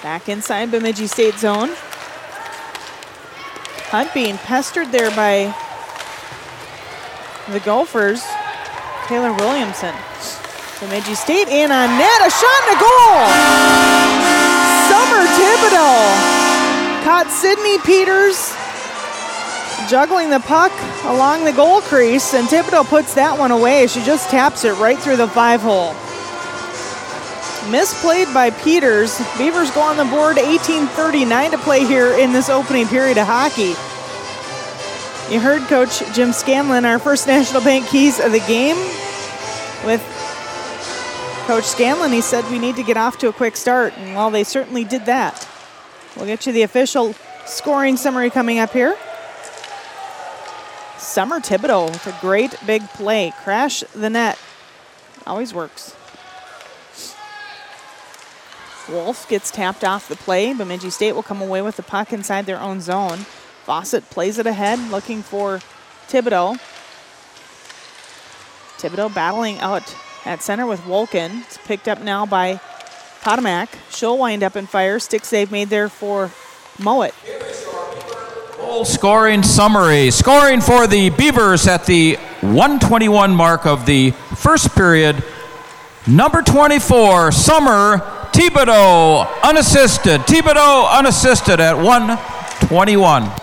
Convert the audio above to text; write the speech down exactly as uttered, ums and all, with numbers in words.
Back inside Bemidji State zone. Hunt being pestered there by the Gophers. Taylor Williamson. Bemidji State in on net. A shot and a goal! Summer Thibodeau caught Sydney Peters juggling the puck along the goal crease, and Thibodeau puts that one away. She just taps it right through the five hole. Misplayed by Peters. Beavers go on the board, eighteen thirty-nine to play here in this opening period of hockey. You heard Coach Jim Scanlon, our first National Bank Keys of the game. With Coach Scanlon, he said we need to get off to a quick start, and well, they certainly did that. We'll get you the official scoring summary coming up here. Summer Thibodeau with a great big play. Crash the net. Always works. Wolf gets tapped off the play. Bemidji State will come away with the puck inside their own zone. Fawcett plays it ahead, looking for Thibodeau. Thibodeau battling out at center with Wolkin. It's picked up now by Potomac. She'll wind up and fire. Stick save made there for Mowat. Goal scoring summary. Scoring for the Beavers at the one twenty-one mark of the first period. Number twenty-four, Summer Thibodeau, unassisted. Thibodeau unassisted at one twenty-one.